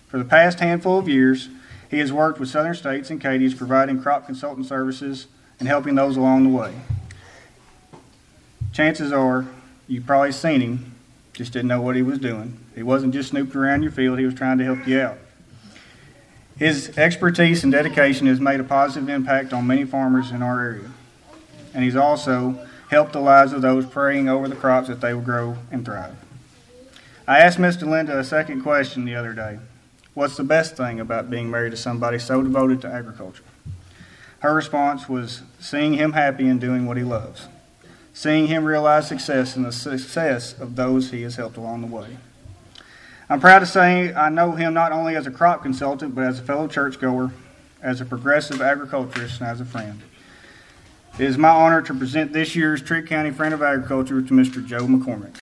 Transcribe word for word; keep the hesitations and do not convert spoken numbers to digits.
For the past handful of years, he has worked with Southern States and Katie's, providing crop consultant services and helping those along the way. Chances are you've probably seen him, just didn't know what he was doing. He wasn't just snooping around your field, he was trying to help you out. His expertise and dedication has made a positive impact on many farmers in our area. And he's also helped the lives of those praying over the crops that they will grow and thrive. I asked Mister Linda a second question the other day. What's the best thing about being married to somebody so devoted to agriculture? Her response was seeing him happy and doing what he loves, seeing him realize success and the success of those he has helped along the way. I'm proud to say I know him not only as a crop consultant, but as a fellow churchgoer, as a progressive agriculturist, and as a friend. It is my honor to present this year's Trigg County Friend of Agriculture to Mister Joe McCormick.